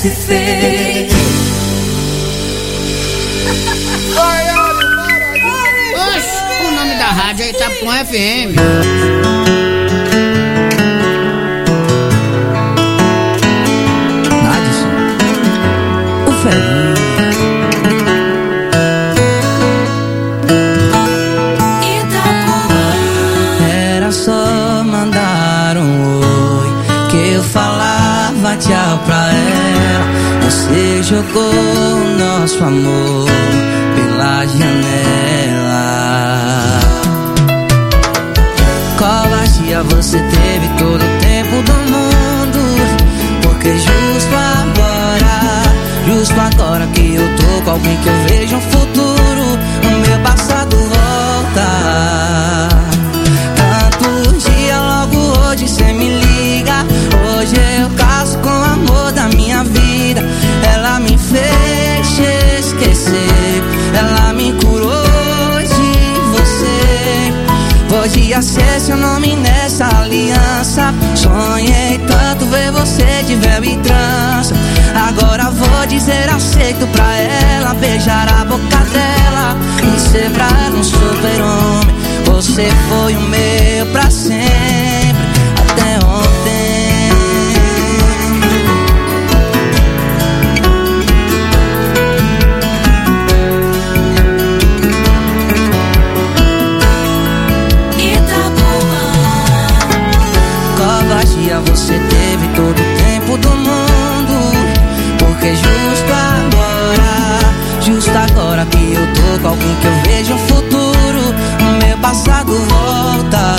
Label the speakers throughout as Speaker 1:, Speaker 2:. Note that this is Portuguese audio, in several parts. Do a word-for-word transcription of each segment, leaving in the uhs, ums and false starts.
Speaker 1: parece fake.
Speaker 2: Oxe, o nome da rádio é Itapuã F M.
Speaker 1: Nadson, o velhinho. Era só mandar um oi que eu falava tchau pra ela. Você jogou o nosso amor pela janela. Covardia você teve todo o tempo do mundo, porque justo agora, justo agora que eu tô com alguém que eu vejo um futuro, o meu passado volta. Tanto dia, logo hoje cê me liga. Hoje eu caso com o amor da minha vida. Ela me fez esquecer, ela me curou de você. Podia ser seu nome nessa aliança. Sonhei tanto ver você de véu e trança. Agora vou dizer aceito pra ela, beijar a boca dela e ser pra ela um super-homem. Você foi o meu pra sempre, até ontem. Covardia você teve todo o tempo do mundo, porque justo agora, justo agora que eu tô com alguém que eu vejo um futuro, o meu passado volta.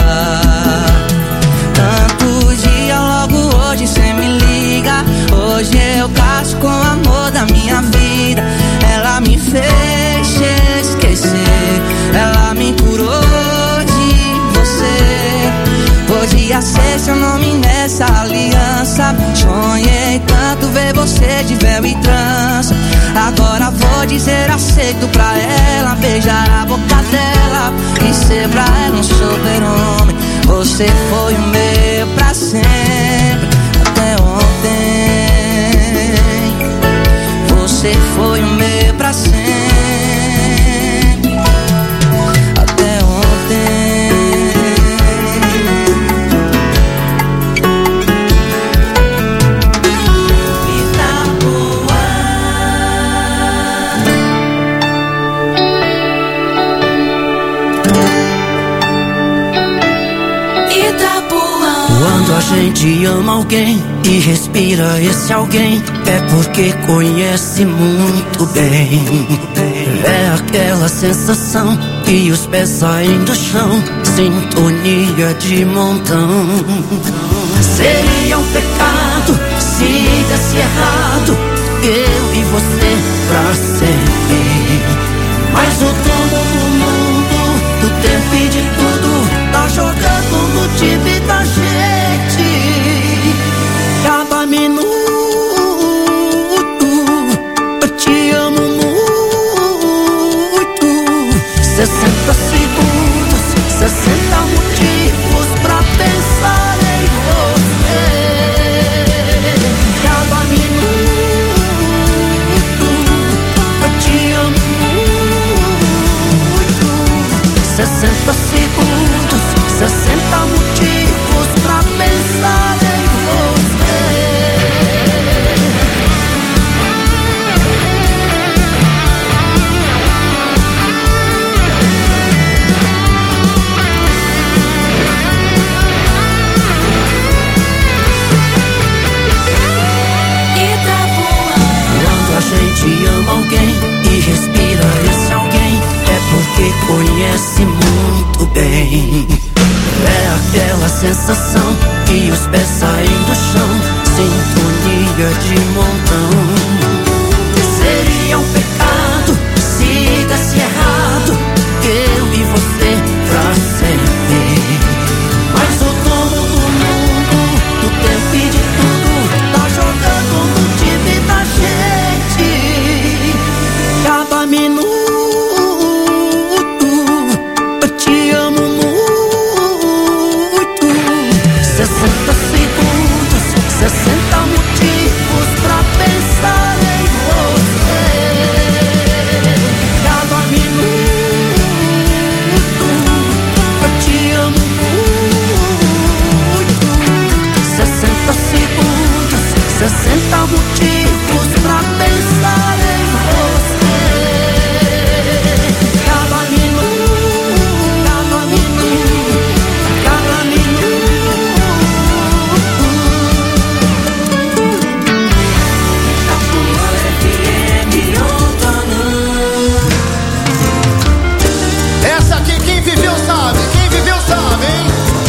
Speaker 1: Tanto dia, logo hoje cê me liga. Hoje eu caso com o amor da minha vida. Ela me fez esquecer, ela me curou de você. Podia ser seu nome nessa aliança. Sonhei tanto ver você de véu e trança. Agora vou dizer aceito pra ela, beijar a boca dela e ser pra ela um super-homem. Você foi o meu pra sempre, até ontem. Você foi o meu pra sempre, até ontem.
Speaker 3: Quando a gente ama alguém e respira esse alguém, é porque conhece muito bem. É aquela sensação que os pés saem do chão, sintonia de montão. Seria um pecado se desse errado, eu e você pra sempre. Mas o dono do mundo, do tempo e de tudo, tá jogando no time da gente. Cada minuto eu te amo muito. Sessenta segundos, sessenta motivos pra pensar em você. Cada minuto eu te amo muito. Sessenta segundos, sessenta motivos pra pensar em você. Quando a gente ama alguém e respira esse alguém, é porque conhece muito bem. É aquela sensação que os pés saem do chão, sintonia de montão. Seria um pecado se desse errado, eu e você pra sempre. Mas o dono do mundo, do tempo e de tudo, tá jogando no time da gente. Cada minuto eu te amo muito. Sessenta segundos, sessenta motivos pra pensar. sessenta motivos pra pensar em você. Cada minuto, cada minuto, cada minuto. Itapuã F M outono.
Speaker 4: Essa aqui quem viveu sabe, quem viveu sabe, hein?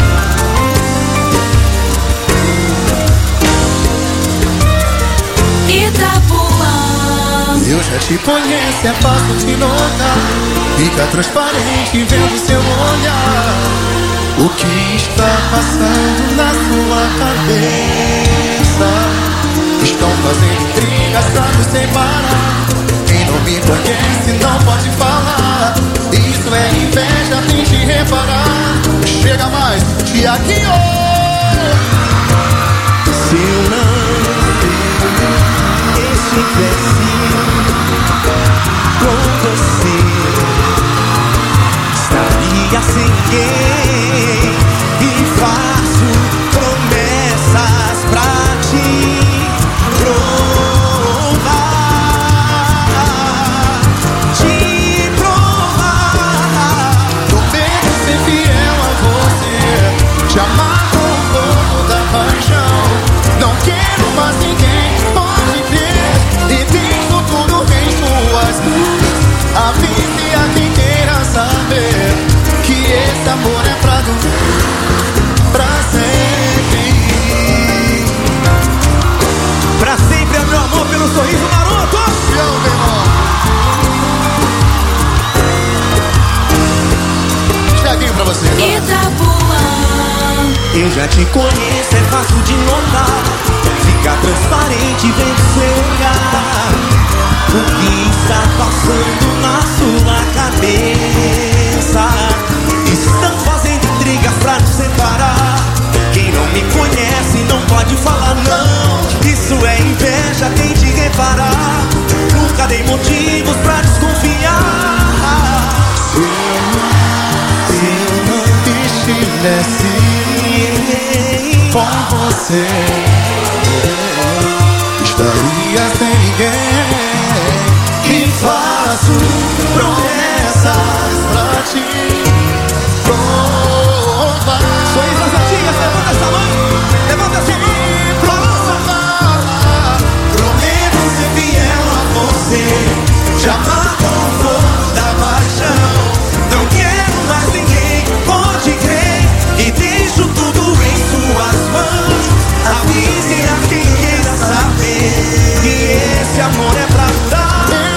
Speaker 4: Eu já te conheço, é fácil te notar. Fica transparente vendo seu olhar. O que está passando na sua cabeça? Estão fazendo intrigas pra nos separar. Quem não me conhece não pode falar. Isso é inveja, tente reparar. Chega mais, te aguiou. Se eu não estivesse com você, estaria sem ninguém. E faço promessas pra te provar, te provar. Prometo ser fiel a você, te amar com o fogo da paixão. Não quero mais ninguém, pode crer. E deixo tudo em suas mãos. Avise a quem queira saber que esse amor é pra durar, pra sempre. Pra sempre é meu amor pelo sorriso maroto. Eu, meu irmão. Cheguinho pra você.
Speaker 3: Itapuã.
Speaker 4: Eu já te conheço, é fácil de notar. Fica transparente vendo seu olhar. O que está passando na sua cabeça? Estão fazendo intrigas pra nos separar. Quem não me conhece não pode falar não. Isso é inveja, tente reparar. Nunca dei motivos pra desconfiar. Se eu não, se eu não estivesse com você, estaria sem ninguém. E faço promessas pra te provar. Sorrisos antigas, levanta essa mão, levanta essa mão, provar. Prometo ser fiel a você, te amar com o fogo da paixão. Não quero mais ninguém, pode crer. E deixo tudo em suas mãos. Avise a quem queira saber que esse amor é pra durar.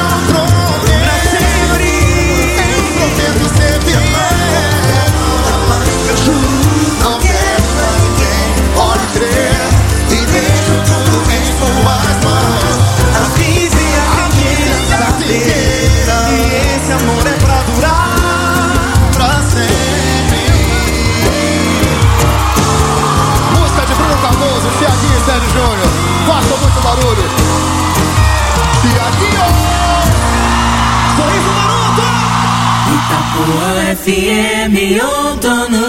Speaker 4: Júnior, faça muito barulho. E aqui, ó, sorriso maroto.
Speaker 3: Itapuã F M outono.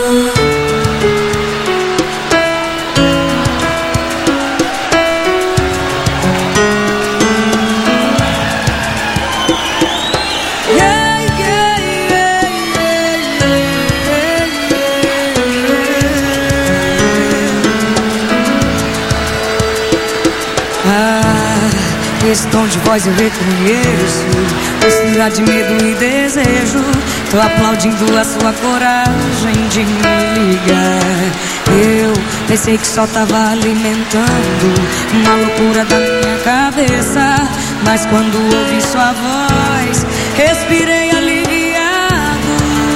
Speaker 1: Esse tom de voz eu reconheço, mistura de medo e desejo. Tô aplaudindo a sua coragem de me ligar. Eu pensei que só tava alimentando uma loucura da minha cabeça, mas quando ouvi sua voz, respirei aliviado.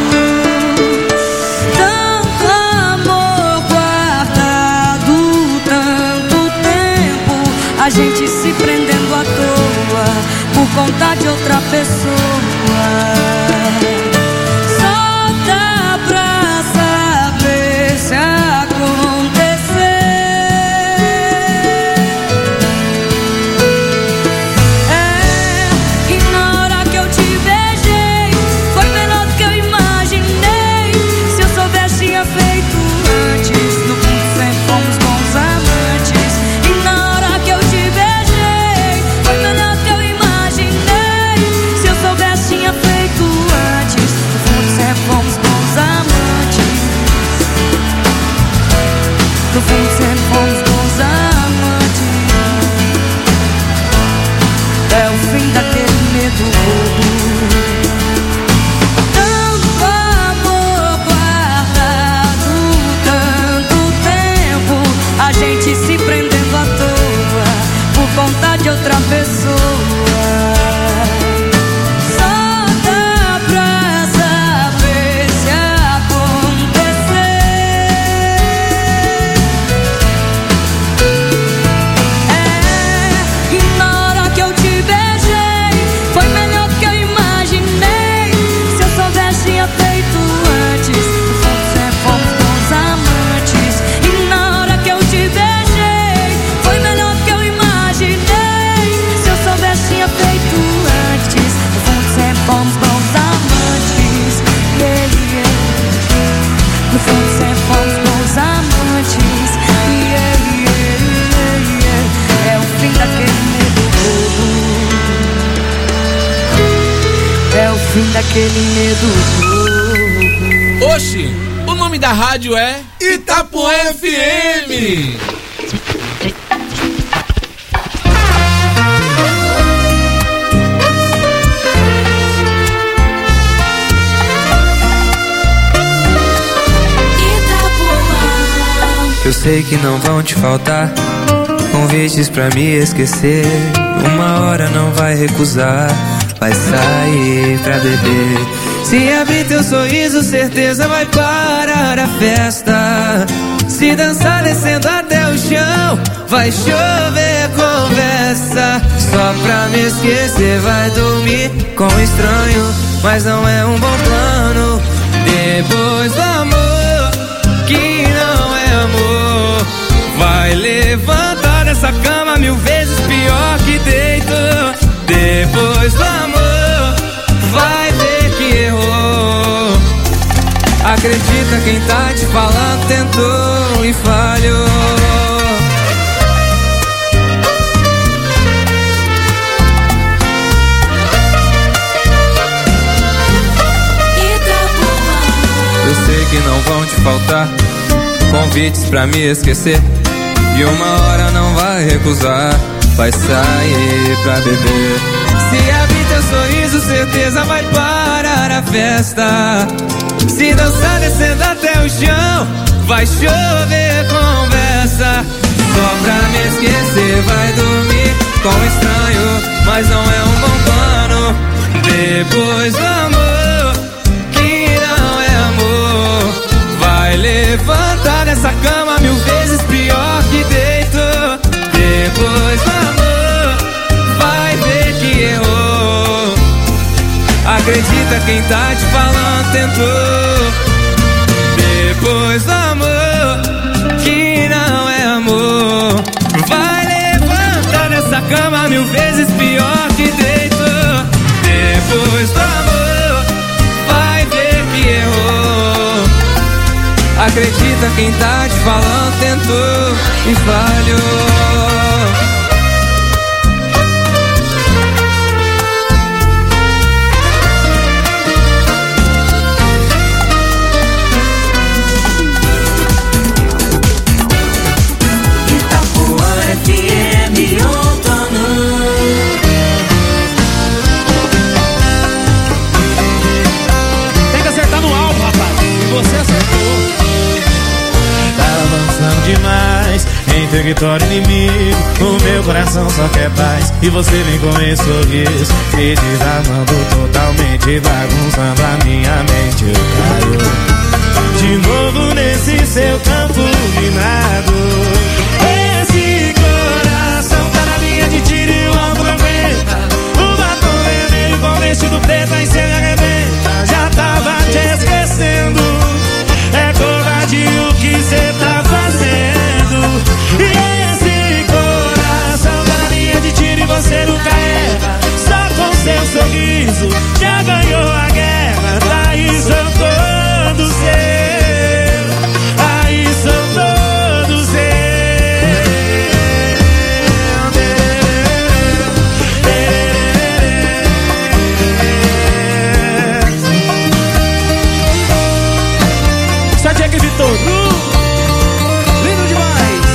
Speaker 1: Tanto amor guardado, tanto tempo, a gente se prendendo à toa por conta de outra pessoa. Só dá pra saber se acontecer. É, e na hora que eu te beijei, foi melhor do que eu imaginei. Se eu soubesse, tinha feito antes. No fundo sempre fomos bons amantes. E na hora outra pessoa. Só dá pra saber se acontecer. É, e na hora que eu te beijei, foi melhor do que eu imaginei. Se eu soubesse, tinha feito antes. Você fomos bons amantes. E na hora que eu te beijei, foi melhor do que eu imaginei. Se eu soubesse, tinha feito antes. Você fomos bons amantes. Yeah, yeah. No fundo, sempre fomos bons amantes. Yeah, yeah, yeah, yeah. É o fim daquele medo bobo. É o fim daquele medo bobo.
Speaker 5: Oxi, o nome da rádio é Itapuã F M.
Speaker 6: Eu sei que não vão te faltar convites pra me esquecer. Uma hora não vai recusar, vai sair pra beber. Se abrir teu sorriso, certeza vai parar a festa. Se dançar descendo até o chão, vai chover conversa. Só pra me esquecer, vai dormir com um estranho, mas não é um bom plano. Depois do amor, que não é amor, vai levantar dessa cama mil vezes pior que deito. Depois do amor, vai ver que errou. Acredita, quem tá te falando tentou e falhou. Eu sei que não vão te faltar convites pra me esquecer. E uma hora não vai recusar, vai sair pra beber. Se abrir teu sorriso, certeza vai parar a festa. Se dançar descendo até o chão, vai chover conversa. Só pra me esquecer, vai dormir com um estranho, mas não é um bom plano. Depois do amor, que não é amor, vai levantar dessa cama mil vezes pior que deito. Depois do amor, vai ver que errou. Acredita, quem tá te falando tentou. Depois do amor, que não é amor, vai levantar dessa cama mil vezes pior que deito. Depois do amor, vai ver que errou. Acredita, quem tá te falando tentou e falhou.
Speaker 3: F M outono.
Speaker 4: Tem que acertar no alvo, rapaz. E você acertou. Tá avançando demais em território inimigo. O meu coração só quer paz e você vem com esse sorriso me desarmando totalmente, bagunçando a minha mente. Eu caio de novo nesse seu campo minado. Esse coração tá na linha de tiro e o ombro aguenta. O batom vermelho com vestido preto aí cê me arrebenta. Já tava te esquecendo, é covardia o que cê tá fazendo. E esse coração tá na linha de tiro e você nunca erra. Só com seu sorriso já ganhou a guerra. Daí são todos seus, aí são todos seus. Só Jack Vitor, uh, lindo demais.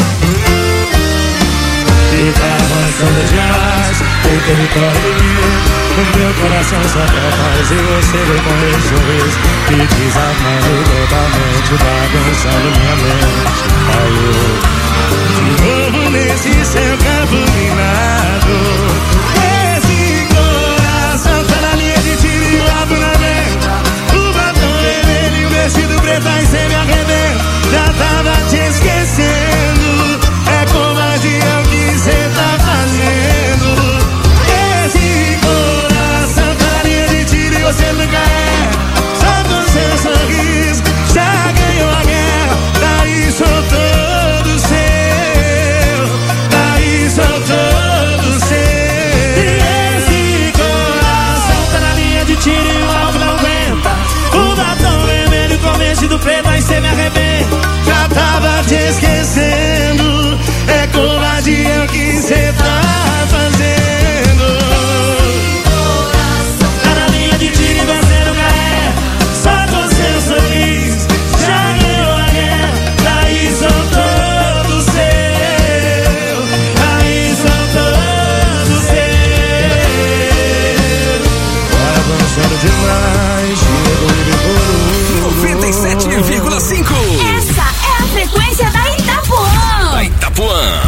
Speaker 4: Fica avançando demais o território meu. O meu coração só quer paz e você vem com esse sorriso me desarmando totalmente, bagunçando minha mente. Caiu de novo nesse seu campo minado. que cê tá fazendo? Tá na linha de tiro, você nunca é. Só com seu sorriso já ganhou a guerra. Daí são todos seus. Daí são todos seus. Vai avançando demais, chegou e decorou.
Speaker 7: noventa e sete vírgula cinco.
Speaker 8: Essa é a frequência da Itapuã.
Speaker 7: Da Itapuã.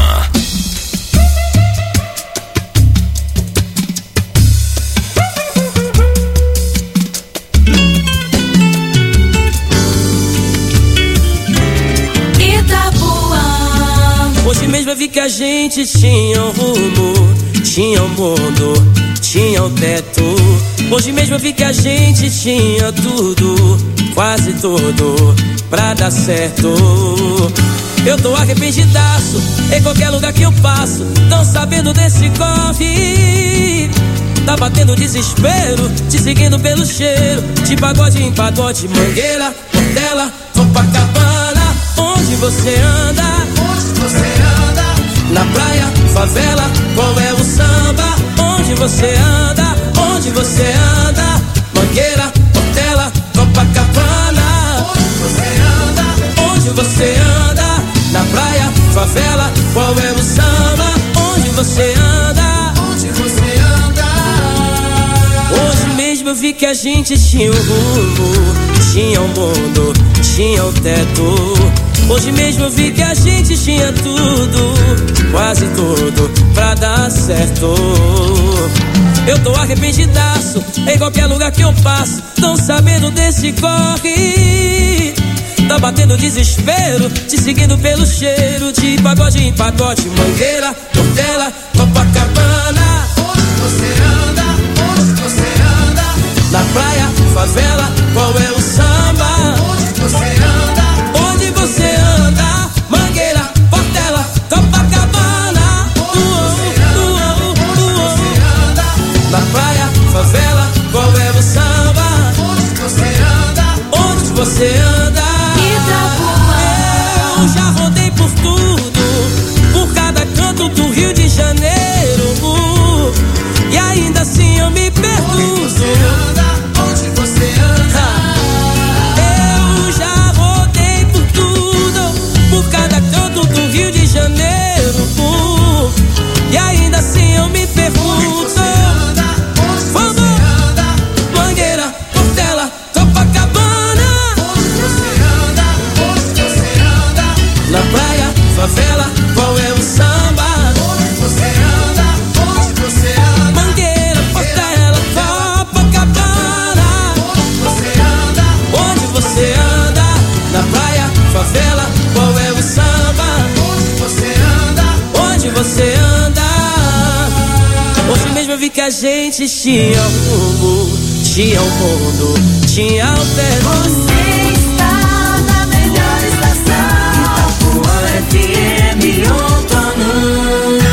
Speaker 3: Hoje mesmo eu vi que a gente tinha um rumo, tinha um mundo, tinha um teto. Hoje mesmo eu vi que a gente tinha tudo, quase tudo, pra dar certo. Eu tô arrependidaço, em qualquer lugar que eu passo, tão sabendo desse corre. Tá batendo desespero, te seguindo pelo cheiro, de pagode em pagode, Mangueira, Portela, Copacabana. Onde você anda? Onde você anda? Na praia, favela, qual é o samba? Onde você anda? Onde você anda? Mangueira, Portela, Copacabana. Onde você anda? Onde você anda? Na praia, favela, qual é o samba? Onde você anda? Onde você anda? Hoje mesmo eu vi que a gente tinha um rumo, tinha um mundo, tinha um teto. Hoje mesmo eu vi que a gente tinha tudo, quase tudo, pra dar certo. Eu tô arrependidaço, em qualquer lugar que eu passo, tão sabendo desse corre. Tá batendo desespero, te seguindo pelo cheiro, de pagode em pagode, Mangueira, Portela, Copacabana. Onde você anda? Onde você anda? Na praia, favela, qual é o samba? Onde você anda? Onde você anda? Mangueira, Portela, Copacabana. Na praia, favela, qual é o samba? Onde você anda? Onde você anda? Eu já rodei por tudo, por cada canto do Rio de Janeiro, e ainda assim eu me pergunto. Onde você anda? Onde você anda? Eu já rodei por tudo, por cada canto do Rio de Janeiro, e ainda assim eu me pergunto. Vamos! Mangueira, Portela, Copacabana. Onde você anda? Onde você anda? Na praia, favela, qual é o samba? Onde você anda? Onde você anda? Mangueira, Portela, Copacabana. Onde você anda? Onde você anda? Na praia, favela, qual é o samba? Onde você anda? Onde você anda? Hoje mesmo eu vi que a gente tinha um rumo, tinha um mundo, tinha um teto.
Speaker 8: Você está na melhor estação, Itapuã F M outono.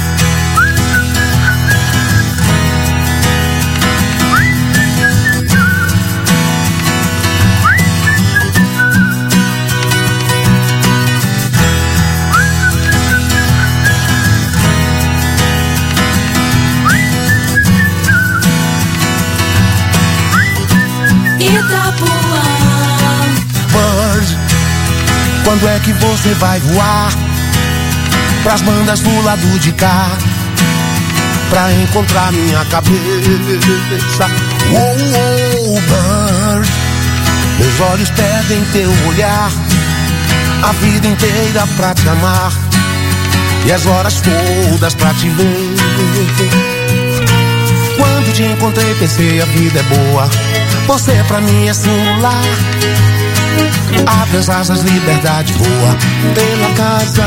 Speaker 4: Bird, quando é que você vai voar pras bandas do lado de cá, pra encontrar minha cabeça? Oh, oh, Bird, meus olhos pedem teu olhar, a vida inteira pra te amar, e as horas todas pra te ver. Quando te encontrei pensei a vida é boa, você pra mim é singular. Abre as asas, liberdade voa pela casa.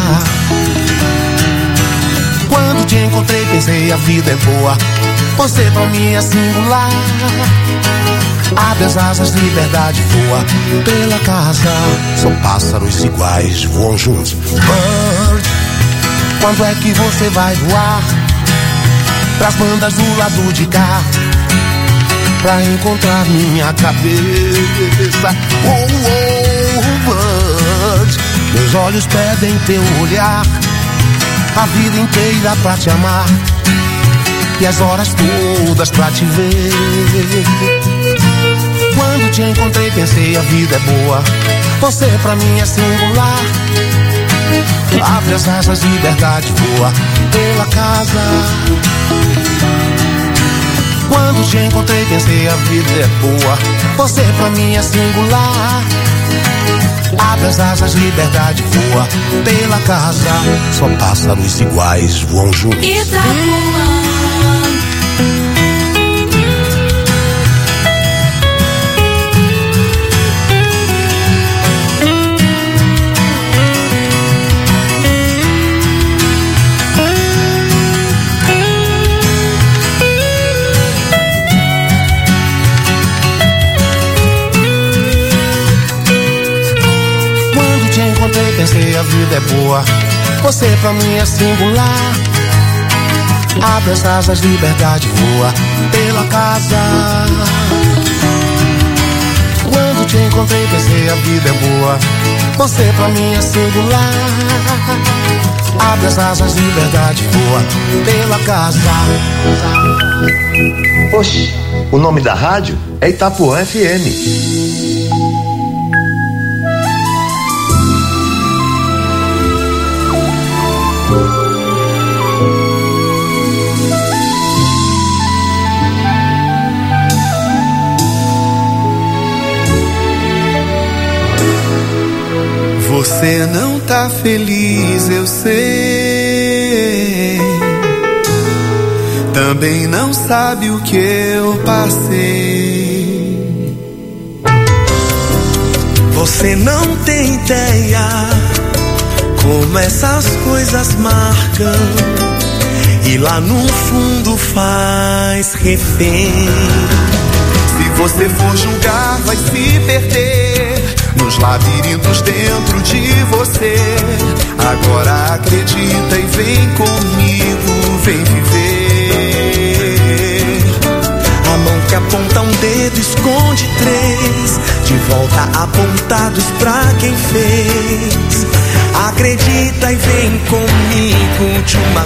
Speaker 4: Quando te encontrei pensei a vida é boa, você pra mim é singular. Abre as asas, liberdade voa pela casa. São pássaros iguais, voam juntos. Bird, quando é que você vai voar pras bandas do lado de cá, pra encontrar minha cabeça? Oh, oh, bird, meus olhos pedem teu olhar,
Speaker 9: a vida inteira pra te amar e as horas todas pra te ver. Quando te encontrei pensei a vida é boa, você pra mim é singular. Abre as asas, liberdade voa pela casa. Quando te encontrei pensei a vida é boa, você pra mim é singular. Abre as asas, liberdade voa pela casa. Só pássaros iguais voam juntos.
Speaker 8: Itapuã.
Speaker 9: Pensei a vida é boa, você pra mim é singular. Abre as asas, liberdade voa pela casa. Quando te encontrei pensei a vida é boa, você pra mim é singular. Abre as asas, liberdade voa pela casa.
Speaker 10: Oxe, o nome da rádio é Itapuã F M.
Speaker 11: Você não tá feliz, eu sei. Também não sabe o que eu passei. Você não tem ideia como essas coisas marcam e lá no fundo faz refém. Se você for julgar, vai se perder nos labirintos dentro de você. Agora acredita e vem comigo, vem viver. A mão que aponta um dedo esconde três, de volta apontados pra quem fez. Acredita e vem comigo de uma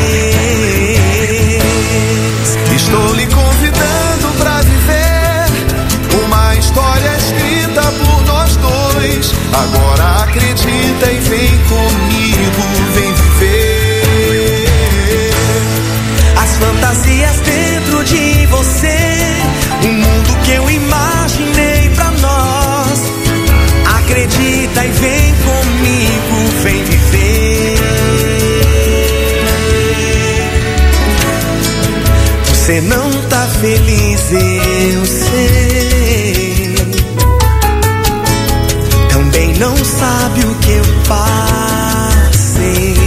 Speaker 11: vez. Estou lhe convidando pra viver uma história escrita por nós dois. Agora acredita e vem comigo, vem viver. As fantasias dentro de você, um mundo que eu imaginei pra nós. Acredita e vem comigo, vem viver. Você não tá feliz, eu sei. Também não sabe o que eu passei.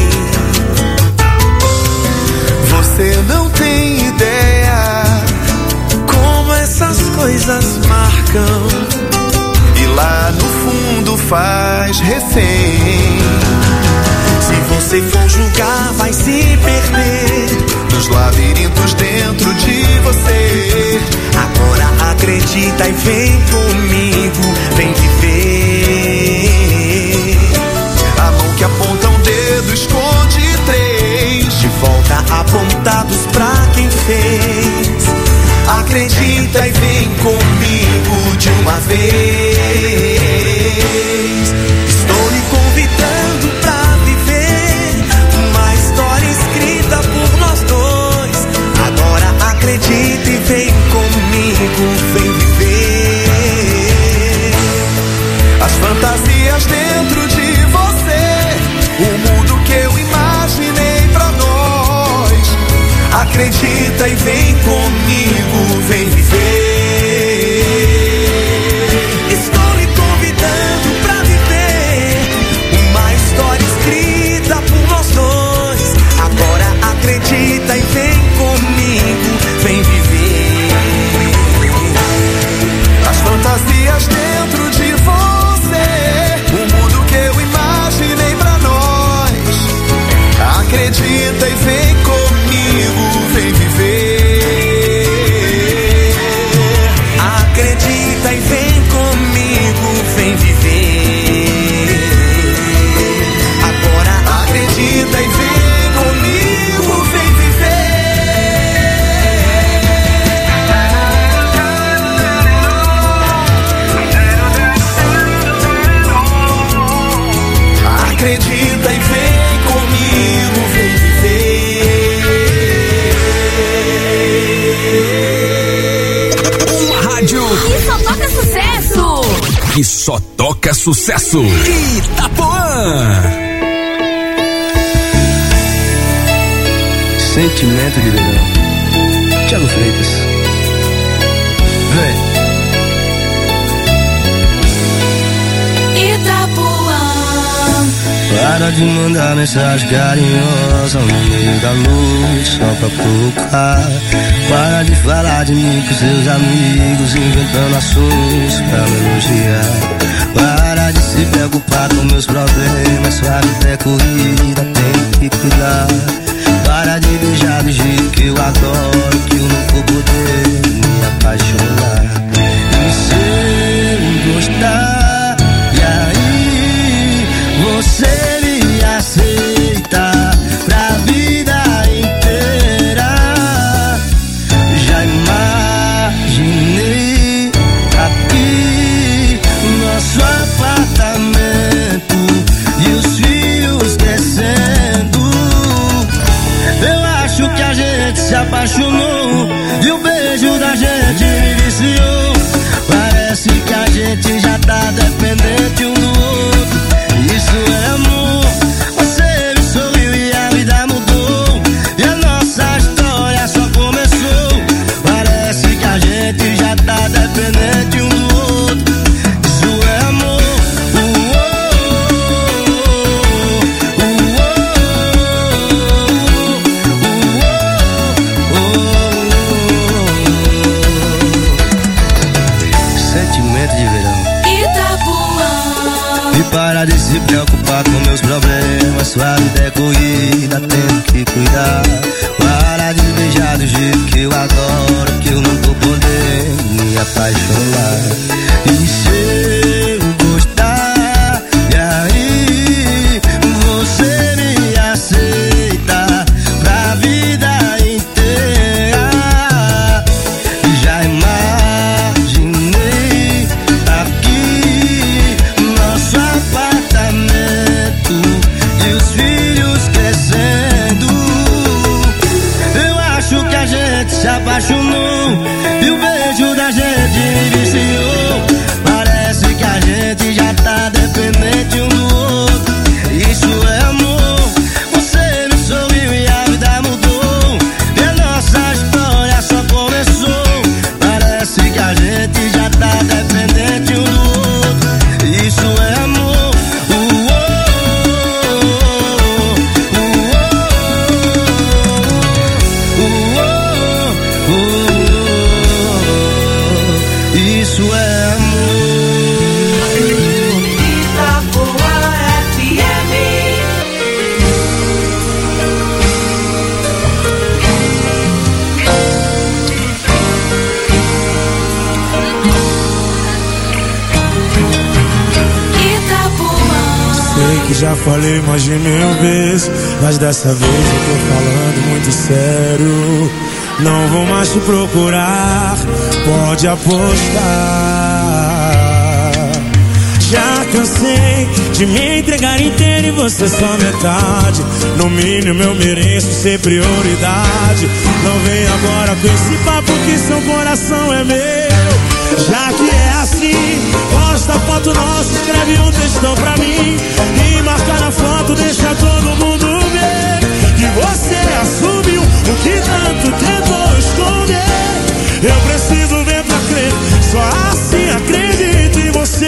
Speaker 11: Você não tem ideia como essas coisas marcam e lá no fundo faz recém. Se você for julgar, vai se perder nos labirintos dentro de você. Agora acredita e vem comigo, vem viver. A mão que aponta um dedo esconde três, de volta apontados pra quem fez. Acredita e vem comigo de uma vez. Estou lhe convidando pra viver uma história escrita por nós dois. Agora acredita e vem comigo, vem viver. As fantasias dentro de você, o mundo que eu imaginei pra nós. Acredita e vem comigo, vem viver. Estou lhe convidando pra viver uma história escrita por nós dois. Agora acredita e vem comigo, vem viver. As fantasias dentro de você, o mundo que eu imaginei pra nós. Acredita e vem comigo, vem viver.
Speaker 7: só toca sucesso. Itapuã.
Speaker 12: Sentimento de verão. Thiago Freitas. Vem.
Speaker 8: Itapuã.
Speaker 12: Para de mandar mensagem carinhosa no meio da noite só pra provocar. Para de falar de mim com seus amigos, inventando assuntos pra me elogiar. Para de se preocupar com meus problemas, sua vida é corrida, tem que cuidar. Para de beijar do jeito que eu adoro, que eu não vou poder me apaixonar. E se eu gostar, e aí você me aceita pra vida inteira. Já imaginei aqui nosso apartamento e os filhos crescendo. Eu acho que a gente se apaixonou e o beijo da gente me viciou. Parece que a gente já tá dependente um do outro. Isso é amor. Você me sorriu e a vida mudou, e a nossa história só começou. Parece que a gente já tá dependente um do outro. Isso é amor. Para de se preocupar com meus problemas, sua vida é corrida, tenho que cuidar. Para de beijar do jeito que eu adoro, que eu não tô podendo me apaixonar. E se eu gostar, e aí você me aceita pra vida inteira. Já imaginei aqui nosso apartamento e os filhos crescendo. Eu acho que a gente se apaixonou e o beijo da gente me viciou. Parece que a gente já tá dependente um do outro. Isso é amor. Você me sorriu e a vida mudou, e a nossa história só começou. Parece que a gente já tá dependente um do outro. Isso é amor. Isso é amor.
Speaker 8: Itapuã F M. Itapuã.
Speaker 13: Sei que já falei mais de mil vezes, mas dessa vez eu tô falando muito sério. Não vou mais te procurar, pode apostar. Já cansei de me entregar inteiro e você só metade. No mínimo eu mereço ser prioridade. Não vem agora com esse papo que seu coração é meu. Já que é assim, posta foto nossa, escreve um textão pra mim e marca na foto, deixa todo mundo ver que você assumiu o que tanto tentou esconder. Eu preciso ver pra crer, só assim acredito em você.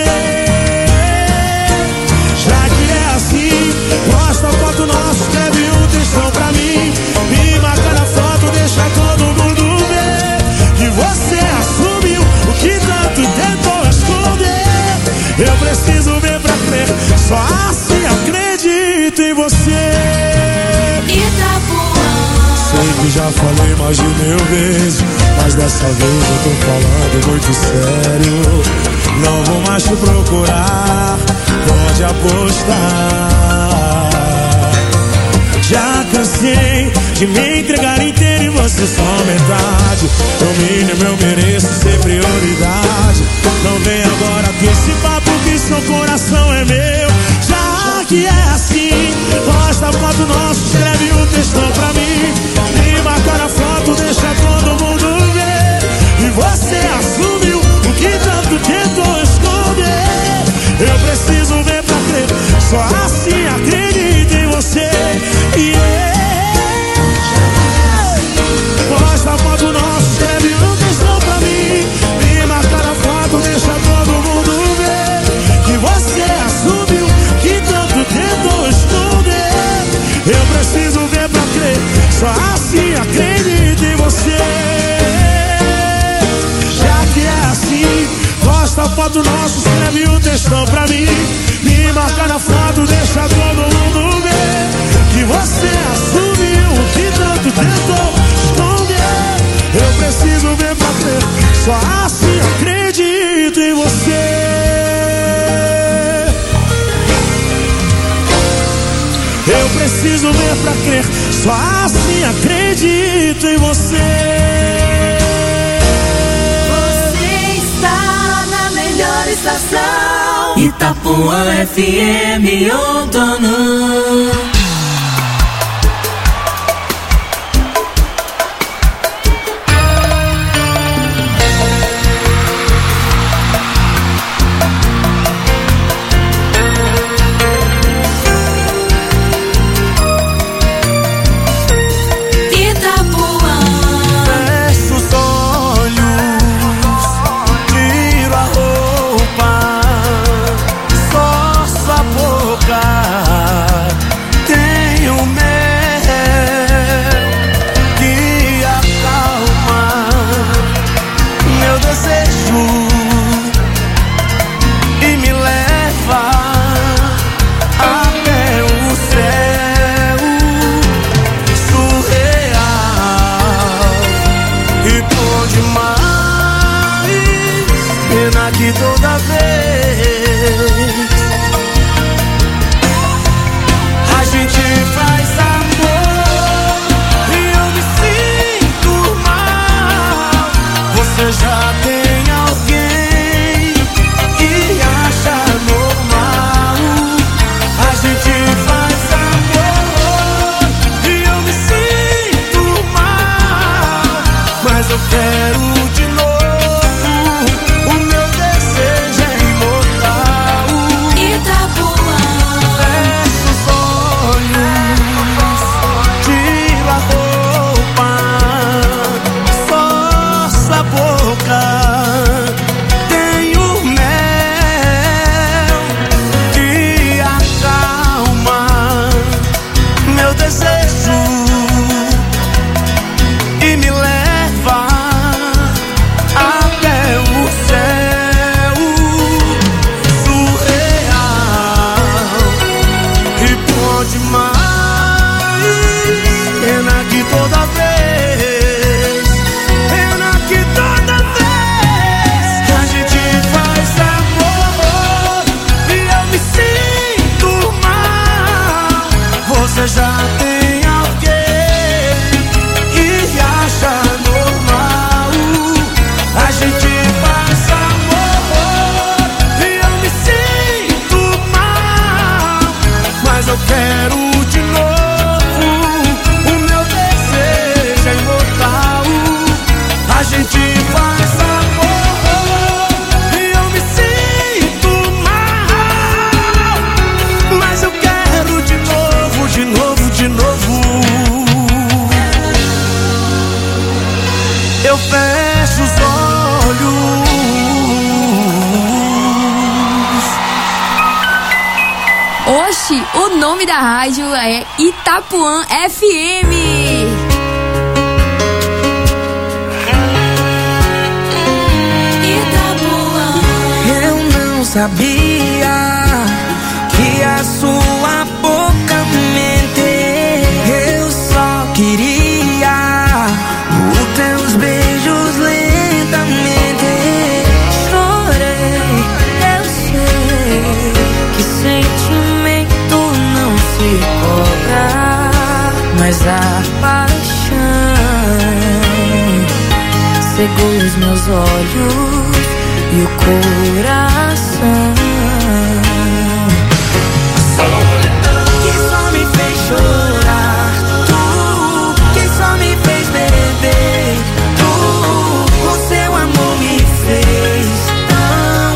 Speaker 13: Já que é assim, posta foto nossa, escreve um textão pra mim e marca na foto, deixa todo mundo ver que você assumiu o que tanto tentou esconder. Eu preciso ver pra crer, só assim acredito em você.
Speaker 8: Itapuã.
Speaker 13: Sei que já falei mais de mil vezes, mas dessa vez eu tô falando muito sério. Não vou mais te procurar, pode apostar. Já cansei de me entregar inteiro e você só metade. No mínimo eu mereço ser prioridade. Não vem agora com esse papo que seu coração é meu. Já que é assim, posta a foto nossa, escreve um textão pra mim e marca na foto, deixa todo mundo ver. E você assumiu o que tanto tentou esconder. foto nossa, escreve o textão pra mim. Me marca na foto, deixa todo mundo ver que você assumiu o que tanto tentou esconder. Eu preciso ver pra crer, só assim acredito em você. Eu preciso ver pra crer, só assim acredito em você.
Speaker 8: Você está na melhor estação, Itapuã F M, outono.
Speaker 13: Que toda vez a gente faz amor e eu me sinto mal. Você já tem alguém e acha normal. A gente faz amor e eu me sinto mal, mas eu quero de novo. Já tem alguém e acha normal. A gente faz amor e eu me sinto mal, mas eu quero de novo. O meu desejo é imortal. A gente faz amor e eu me sinto mal, mas eu quero de novo, de novo, de novo. Eu fecho os olhos.
Speaker 14: Oxi, o nome da rádio é Itapuã F M.
Speaker 1: Itapuã. Eu não sabia que a sua boca mentir. Eu só queria os teus beijos lentamente. Chorei, eu sei que sentimento não se cobra, mas a paixão cegou os meus olhos e o coração. Que só me fez chorar, tu, que só me fez beber, tu, o seu amor me fez tão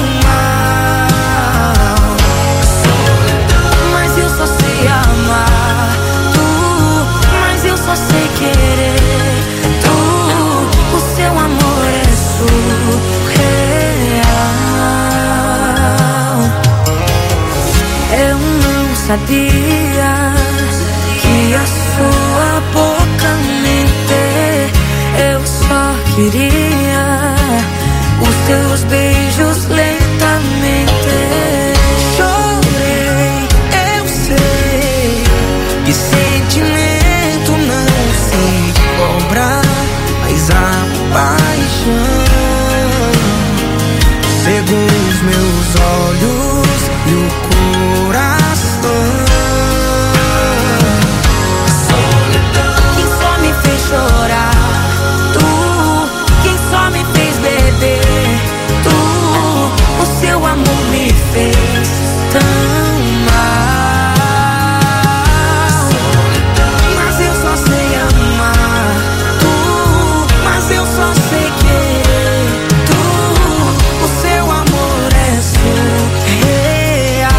Speaker 1: mal. Mas eu só sei amar, tu, mas eu só sei querer, tu, o seu amor é surreal.
Speaker 11: a paixão cegou os meus olhos e o coração. Quem só me fez chorar, tu. Quem só me fez beber, tu. O seu amor me fez tão mal. Mas eu só sei amar, tu. Mas eu só sei querer, tu. O seu amor é surreal.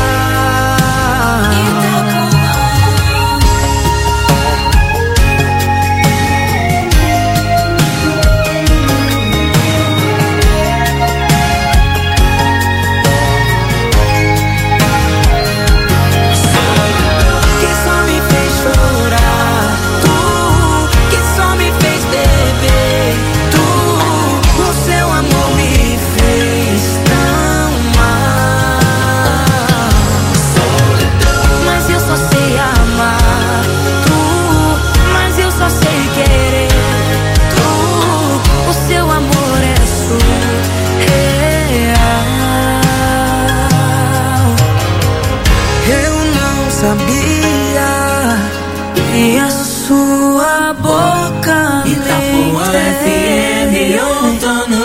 Speaker 11: Quem só me fez chorar, tu. Quem só me fez beber, tu. O seu amor me fez tão mal. Mas eu só sei amar, tu. Mas eu só sei querer, tu. O seu amor é surreal. Eu não sabia que a sua boca me
Speaker 8: Itapuã F M, outono.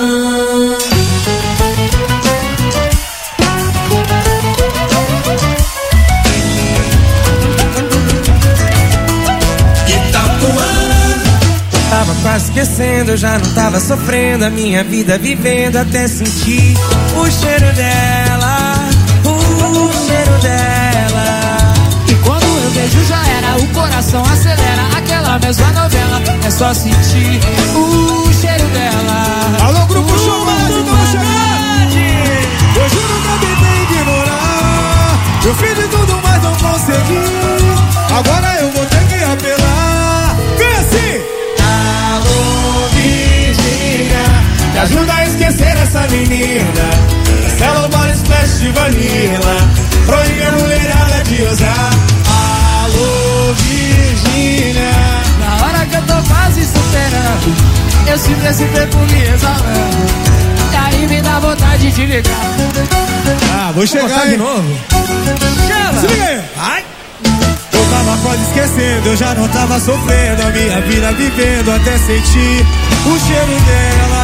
Speaker 11: Tava quase esquecendo, eu já não tava sofrendo a minha vida vivendo até sentir o cheiro dela, o cheiro dela.
Speaker 15: E quando eu vejo já era, o coração acelera. Aquela mesma novela, é só sentir o cheiro dela.
Speaker 13: Alô, Grupo Show, mas não chegando. Eu juro que eu tentei ignorar. Eu fiz de tudo, mas não consegui. Agora eu vou ter que apelar. Vem assim. Alô, Virgínia, me ajuda a esquecer essa menina. Cancela o body splash de vanilla. Proíbe a mulherada de usar. Alô, Virgínia.
Speaker 15: Na hora que eu tô quase superando, eu sinto esse perfume exalando. E aí me dá vontade de ligar.
Speaker 13: Ah, vou chegar de novo.
Speaker 15: Chama.
Speaker 13: Se liga aí. Ai. Eu tava quase esquecendo, eu já não tava sofrendo a minha vida vivendo até sentir o cheiro dela,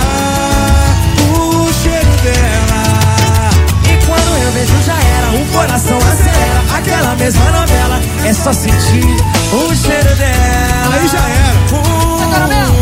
Speaker 13: o cheiro dela.
Speaker 11: E quando eu vejo já era, o coração acelera. Aquela mesma novela, é só sentir o cheiro dela.
Speaker 13: Aí já era.
Speaker 15: Agora mesmo.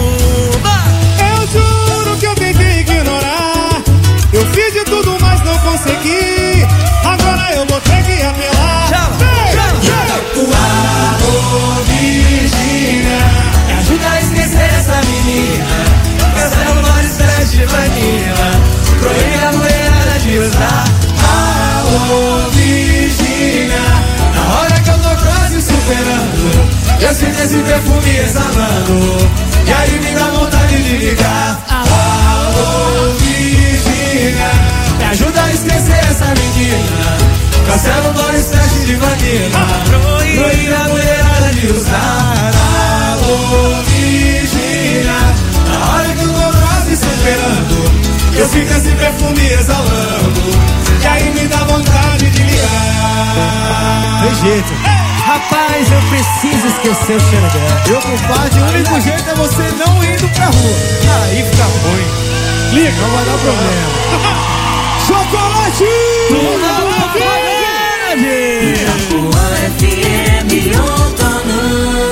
Speaker 13: Eu juro que eu tentei ignorar. Eu fiz de tudo, mas não consegui. Agora eu vou ter que apelar.
Speaker 11: Chama, chama, chama.
Speaker 13: Alô, Virgínia,
Speaker 11: Me ajuda a esquecer essa menina. Cancela o body splash de vanilla. Proíbe a mulherada de usar.
Speaker 13: alô, Virgínia.
Speaker 11: Na hora que eu tô quase superando, eu sinto esse perfume exalando. E aí me dá vontade de ligar.
Speaker 13: Alô, Virgínia,
Speaker 11: me ajuda a esquecer essa menina. Cancela o body splash de vanilla. Proíbe a mulherada de usar.
Speaker 13: alô, Virgínia.
Speaker 11: Na hora que eu tô quase superando, eu sinto esse perfume exalando. E aí me dá vontade de ligar.
Speaker 13: Tem jeito.
Speaker 11: Rapaz, eu preciso esquecer o cheiro dela.
Speaker 13: Meu compadre, o único jeito é você não indo pra rua.
Speaker 11: Aí fica ruim.
Speaker 13: Liga, não vai dar problema. Chocolate!
Speaker 8: Itapuã F M, outono.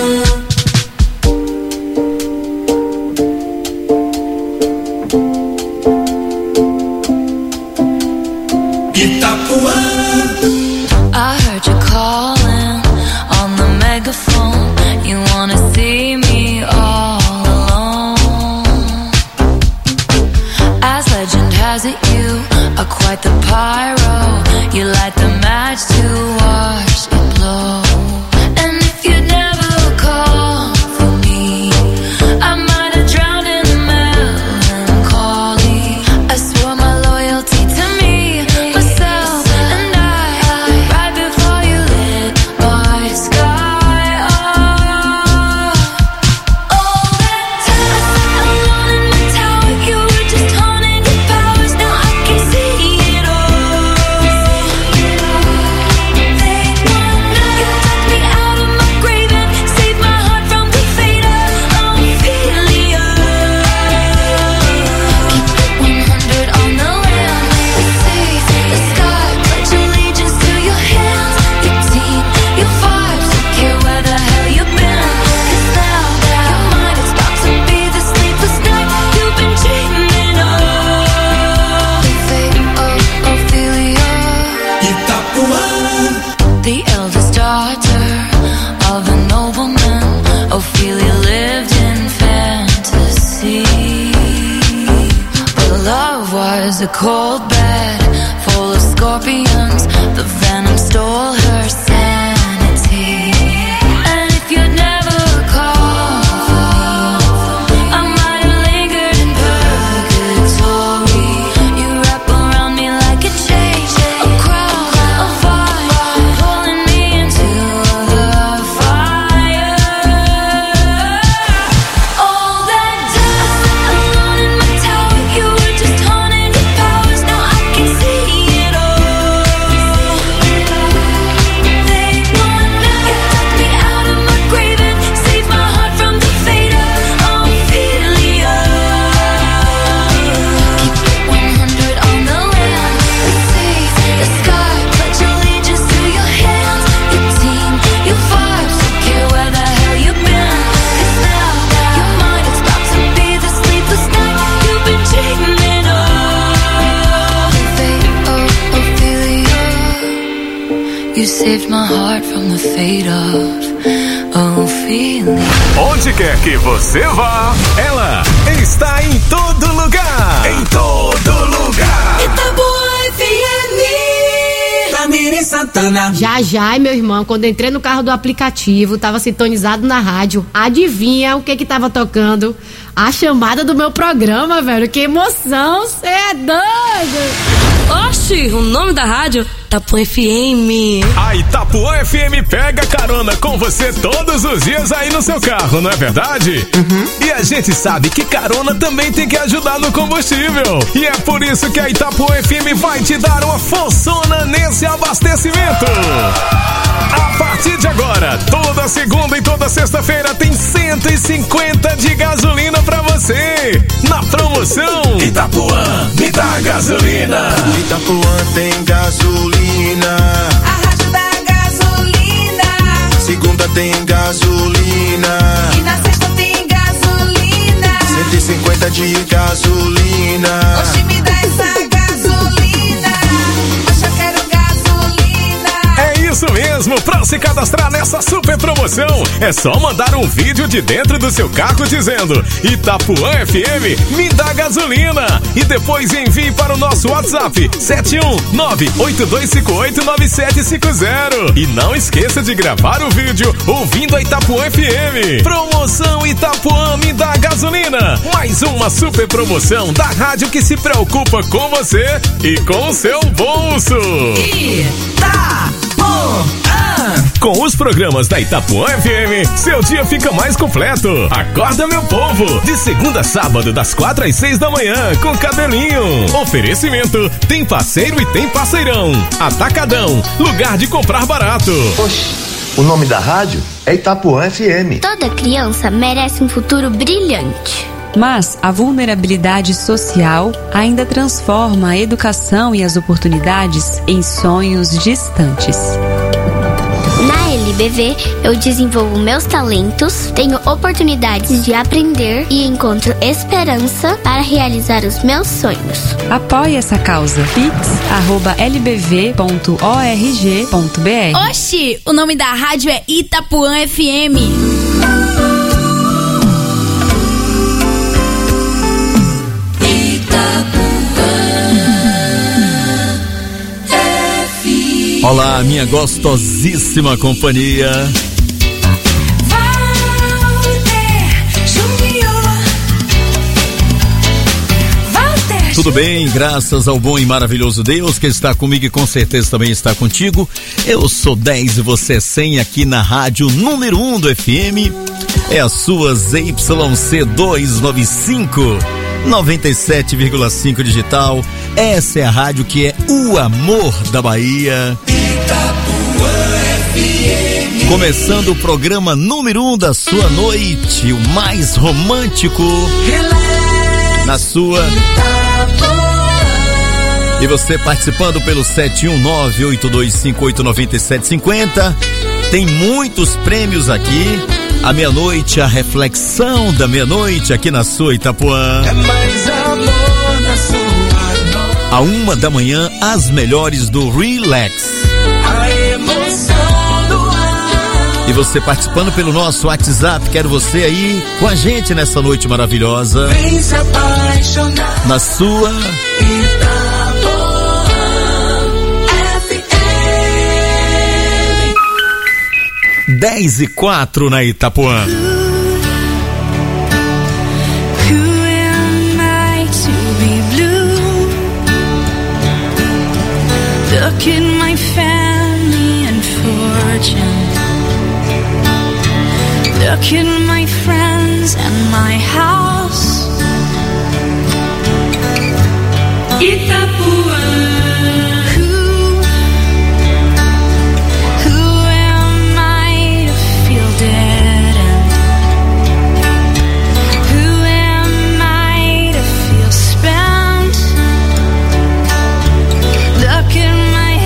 Speaker 11: Itapuã.
Speaker 16: I heard you calling on the megaphone. You wanna see me all alone. As legend has it, you are quite the pyro. You light the match to watch it blow. And if you never call for me, I might have drowned in melancholy. I swore my loyalty to me, myself, and I. Right before you lit my sky up. All that time I wanna was a cold bed full of scorpions. The venom stole her sanity. And if you'd never called for me, I might have lingered in purgatory. You wrap around me like a chain, a crown, a fire, pulling me into the fire. All that dust alone in my tower, you were just haunting the powers. Now I can see it all. They want me, you took me out of my grave and saved my heart from the fate of Ophelia. Keep it one hundred on the land, the sea, the sky. Pledge allegiance to your hands, your team, your vibes. Don't care where the hell you've been, 'cause now your mind is about to be the sleepless night you've been dreaming of. The fate of Ophelia. You saved my heart from the fate of Ophelia.
Speaker 7: Onde quer que você vá, ela está em todo lugar. Em todo lugar.
Speaker 8: Itapuã F M. Tamiri Santana.
Speaker 17: Já já, meu irmão, quando entrei no carro do aplicativo, tava sintonizado na rádio. Adivinha o que que tava tocando? A chamada do meu programa, velho. Que emoção, cê é doido.
Speaker 18: Oxi, o nome da rádio? Itapuã F M.
Speaker 7: A Itapuã F M pega carona com você todos os dias aí no seu carro, não é verdade? Uhum. E a gente sabe que carona também tem que ajudar no combustível. E é por isso que a Itapuã F M vai te dar uma forçona nesse abastecimento. A partir de agora, toda segunda e toda sexta-feira tem cento e cinquenta de gasolina pra você. Na promoção Itapuã, me dá gasolina.
Speaker 9: Itapuã tem gasolina.
Speaker 8: A rádio da gasolina.
Speaker 9: Segunda tem gasolina.
Speaker 8: E na sexta tem gasolina.
Speaker 9: cento e cinquenta de gasolina.
Speaker 8: Oxe, me dá essa gasolina. Oxe, eu quero gasolina.
Speaker 7: É isso mesmo, pra se cadastrar nessa super promoção, é só mandar um vídeo de dentro do seu carro dizendo Itapuã F M, me dá gasolina. E depois envie para o nosso WhatsApp sete um nove oito dois cinco oito nove sete cinco zero. E não esqueça de gravar o vídeo ouvindo a Itapuã F M. Promoção Itapuã, me dá gasolina. Mais uma super promoção da rádio que se preocupa com você e com o seu bolso.
Speaker 8: Itapuã.
Speaker 7: Com os programas da Itapuã F M, seu dia fica mais completo. Acorda, meu povo, de segunda a sábado, das quatro às seis da manhã, com Cabelinho. Oferecimento, tem parceiro e tem parceirão. Atacadão, lugar de comprar barato.
Speaker 10: Oxe, o nome da rádio é Itapuã F M.
Speaker 19: Toda criança merece um futuro brilhante.
Speaker 20: Mas a vulnerabilidade social ainda transforma a educação e as oportunidades em sonhos distantes.
Speaker 19: Na L B V, eu desenvolvo meus talentos, tenho oportunidades de aprender e encontro esperança para realizar os meus sonhos.
Speaker 20: Apoie essa causa. pix arroba l b v ponto org ponto b r.
Speaker 14: Oxi, o nome da rádio é Itapuã F M.
Speaker 21: Olá, minha gostosíssima companhia. Tudo bem, graças ao bom e maravilhoso Deus que está comigo e com certeza também está contigo. Eu sou dez e você é cem aqui na rádio número um do F M. É a sua Z Y C duzentos e noventa e cinco, noventa e sete vírgula cinco digital. Essa é a rádio que é o amor da Bahia. Itapuã F M. Começando o programa número um da sua noite, o mais romântico na sua. E você participando pelo sete um nove oito dois cinco oito nove sete cinco zero. Tem muitos prêmios aqui. À meia-noite, a reflexão da meia-noite aqui na sua Itapuã.
Speaker 8: É mais amor na sua.
Speaker 21: À uma da manhã, as melhores do Relax.
Speaker 8: A emoção do ar.
Speaker 21: E você participando pelo nosso WhatsApp, quero você aí com a gente nessa noite maravilhosa.
Speaker 8: Vem se apaixonar.
Speaker 21: Na sua
Speaker 8: Itapuã.
Speaker 21: dez e quatro na Itapuã.
Speaker 16: Look at my family and fortune. Look at my friends and my house. Itapuã. Who, who am I to feel dead? And who am I to feel spent? Look at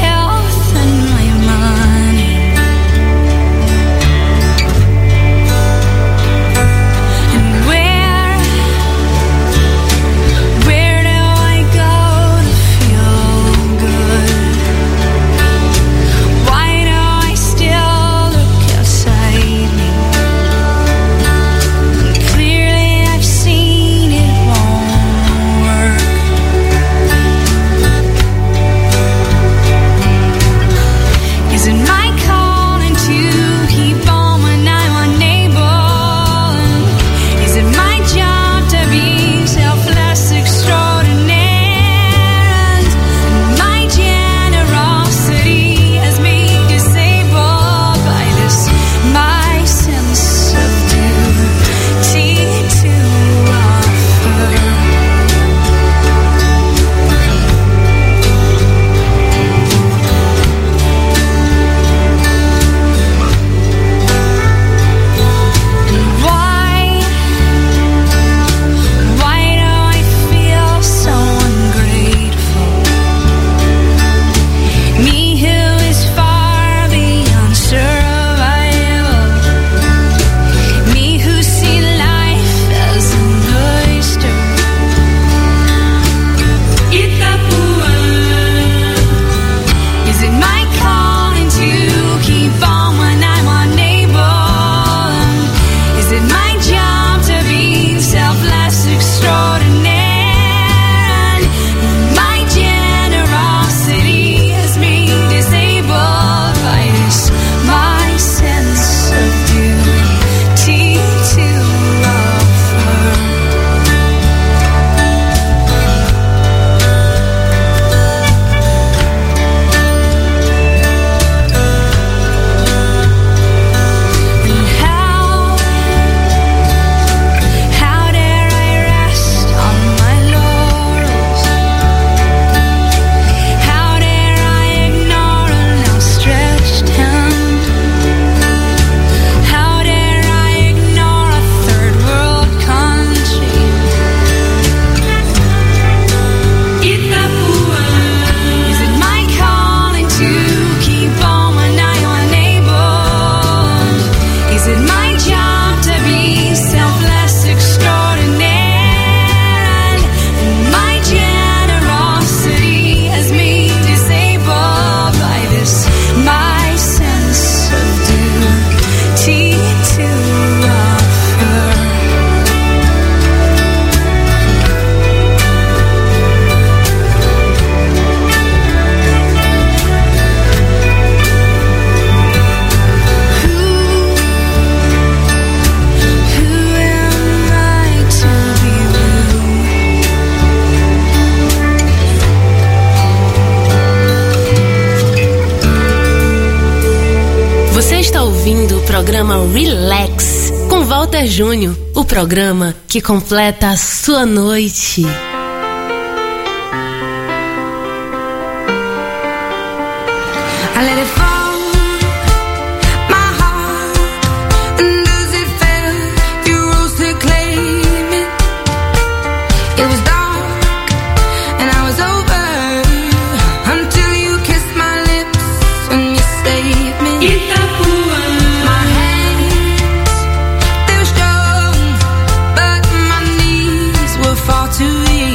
Speaker 18: Programa Relax com Walter Júnior, o programa que completa a sua noite.
Speaker 16: I let it fall, my heart, and as it fell, you rose to claim it. It was dark, and I was over, until you kissed my lips, and you saved me. Itapuã. My hands, they were strong, but my knees were far too weak.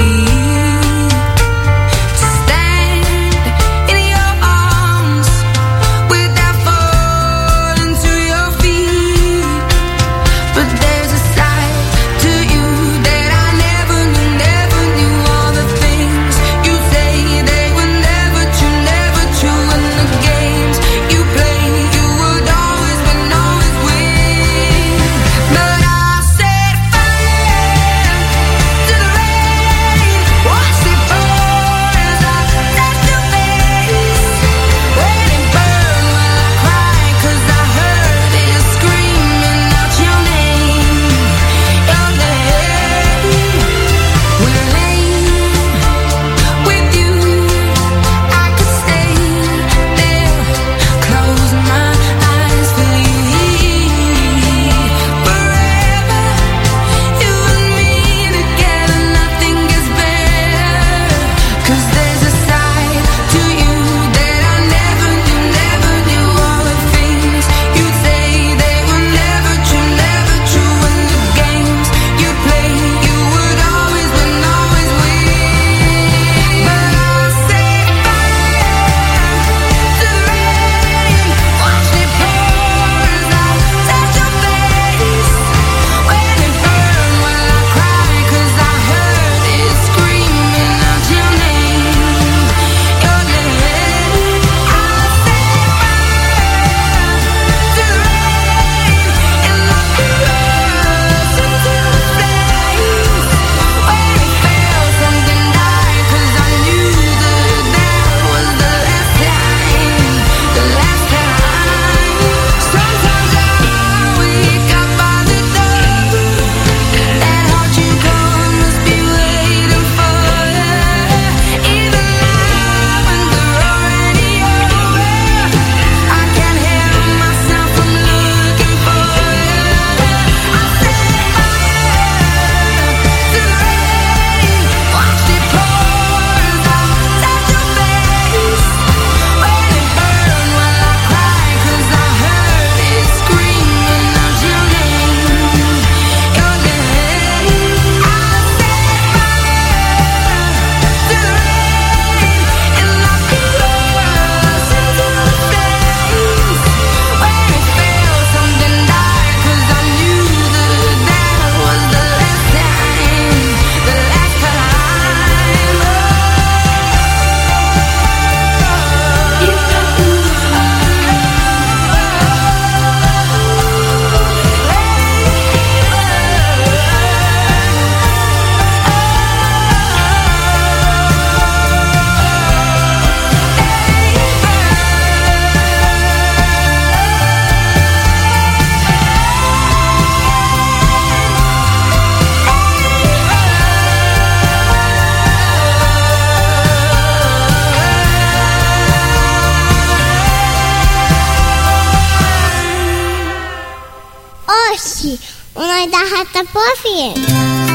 Speaker 19: Itapuã F M.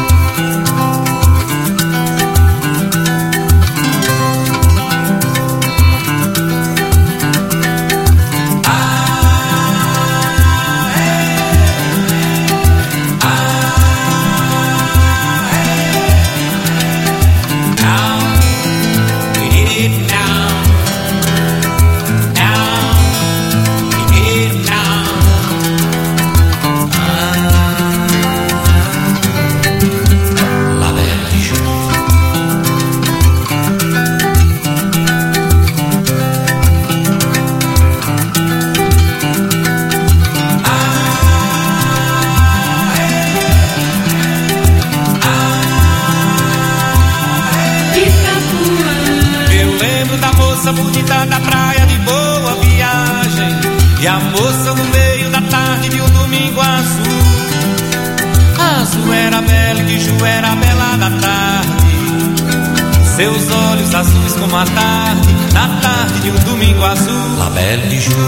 Speaker 2: Bonita da praia de Boa Viagem, e a moça no meio da tarde de um domingo azul. Azul era bela e de Ju era bela da tarde, seus olhos azuis como a tarde, na tarde de um domingo azul. La Belle de Ju.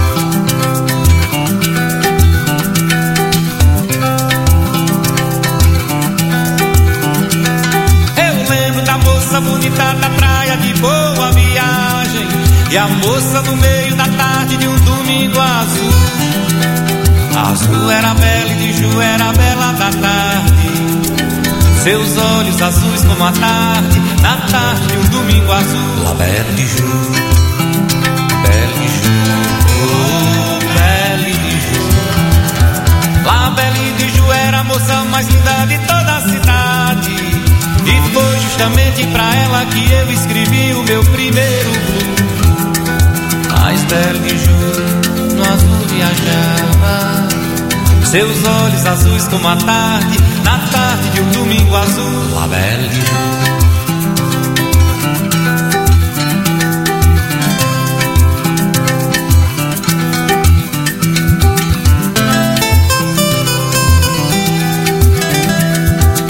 Speaker 2: Moça bonita da praia de Boa Viagem, e a moça no meio da tarde de um domingo azul. Azul era bela e de Ju era bela da tarde, seus olhos azuis como a tarde, na tarde de um domingo azul. La Belle de Ju, Belle de Ju, oh Belle de Ju. La Belle de Ju era a moça mais linda de toda a cidade, e foi justamente pra ela que eu escrevi o meu primeiro blues. Mas Belle de Ju no azul viajava, seus olhos azuis como a tarde, na tarde de um domingo azul. La Belle de Ju.